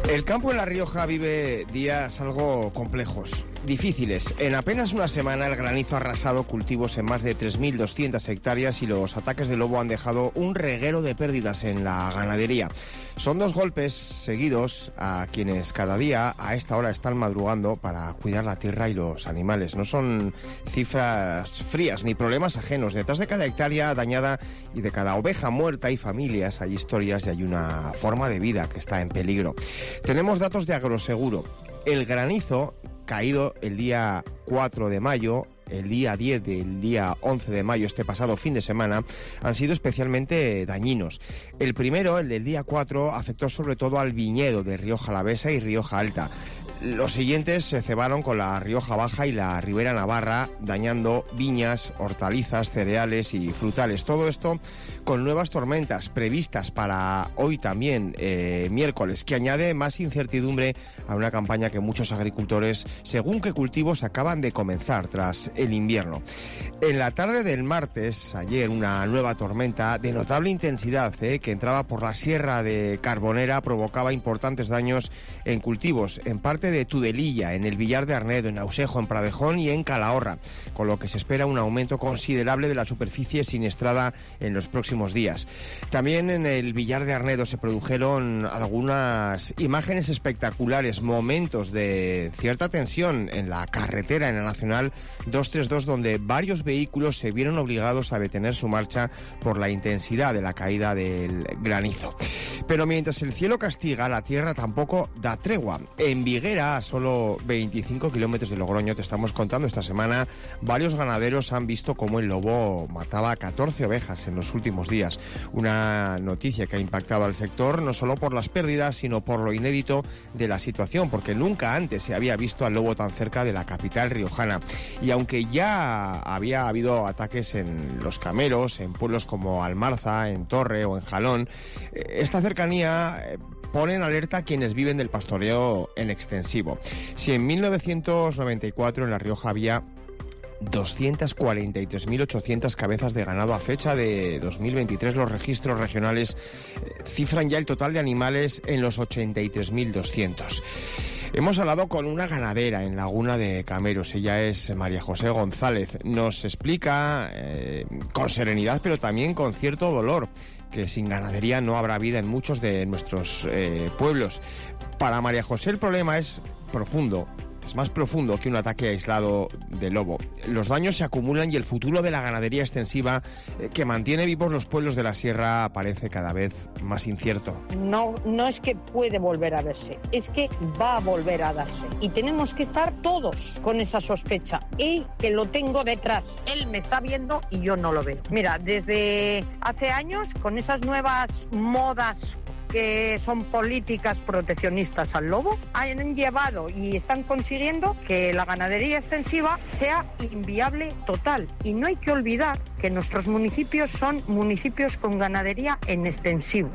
El campo en La Rioja vive días algo complejos, difíciles. En apenas una semana el granizo ha arrasado cultivos en más de 3.200 hectáreas y los ataques de lobo han dejado un reguero de pérdidas en la ganadería. Son dos golpes seguidos a quienes cada día a esta hora están madrugando para cuidar la tierra y los animales. No son cifras frías ni problemas ajenos. Detrás de cada hectárea dañada y de cada oveja muerta hay familias, hay historias y hay una forma de vida que está en peligro. Tenemos datos de Agroseguro. El granizo caído el día 4 de mayo, el día 10 del día 11 de mayo, este pasado fin de semana, han sido especialmente dañinos. El primero, el del día 4, afectó sobre todo al viñedo de Rioja Alavesa y Rioja Alta. Los siguientes se cebaron con la Rioja Baja y la Ribera Navarra, dañando viñas, hortalizas, cereales y frutales. Todo esto con nuevas tormentas previstas para hoy también, miércoles, que añade más incertidumbre a una campaña que muchos agricultores, según qué cultivos, acaban de comenzar tras el invierno. En la tarde del martes, ayer, una nueva tormenta de notable intensidad, que entraba por la Sierra de Carbonera, provocaba importantes daños en cultivos, en parte de Tudelilla, en el Villar de Arnedo, en Ausejo, en Pradejón y en Calahorra, con lo que se espera un aumento considerable de la superficie siniestrada en los próximos días. También en el Villar de Arnedo se produjeron algunas imágenes espectaculares, momentos de cierta tensión en la carretera, en la Nacional 232, donde varios vehículos se vieron obligados a detener su marcha por la intensidad de la caída del granizo. Pero mientras el cielo castiga, la tierra tampoco da tregua. En Viguera, a solo 25 kilómetros de Logroño, te estamos contando esta semana, varios ganaderos han visto cómo el lobo mataba a 14 ovejas en los últimos días. Una noticia que ha impactado al sector, no solo por las pérdidas, sino por lo inédito de la situación, porque nunca antes se había visto al lobo tan cerca de la capital riojana. Y aunque ya había habido ataques en Los Cameros, en pueblos como Almarza, en Torre o en Jalón, esta cercanía pone en alerta a quienes viven del pastoreo en extensivo. Si en 1994 en La Rioja había 243.800 cabezas de ganado, a fecha de 2023 los registros regionales cifran ya el total de animales en los 83.200. Hemos hablado con una ganadera en Laguna de Cameros. Ella es María José González. Nos explica con serenidad, pero también con cierto dolor, que sin ganadería no habrá vida en muchos de nuestros pueblos. Para María José el problema es profundo. Es más profundo que un ataque aislado de lobo. Los daños se acumulan y el futuro de la ganadería extensiva que mantiene vivos los pueblos de la sierra parece cada vez más incierto. No es que puede volver a verse, es que va a volver a darse. Y tenemos que estar todos con esa sospecha. Y que lo tengo detrás. Él me está viendo y yo no lo veo. Mira, desde hace años, con esas nuevas modas que son políticas proteccionistas al lobo, han llevado y están consiguiendo que la ganadería extensiva sea inviable total. Y no hay que olvidar que nuestros municipios son municipios con ganadería en extensivo.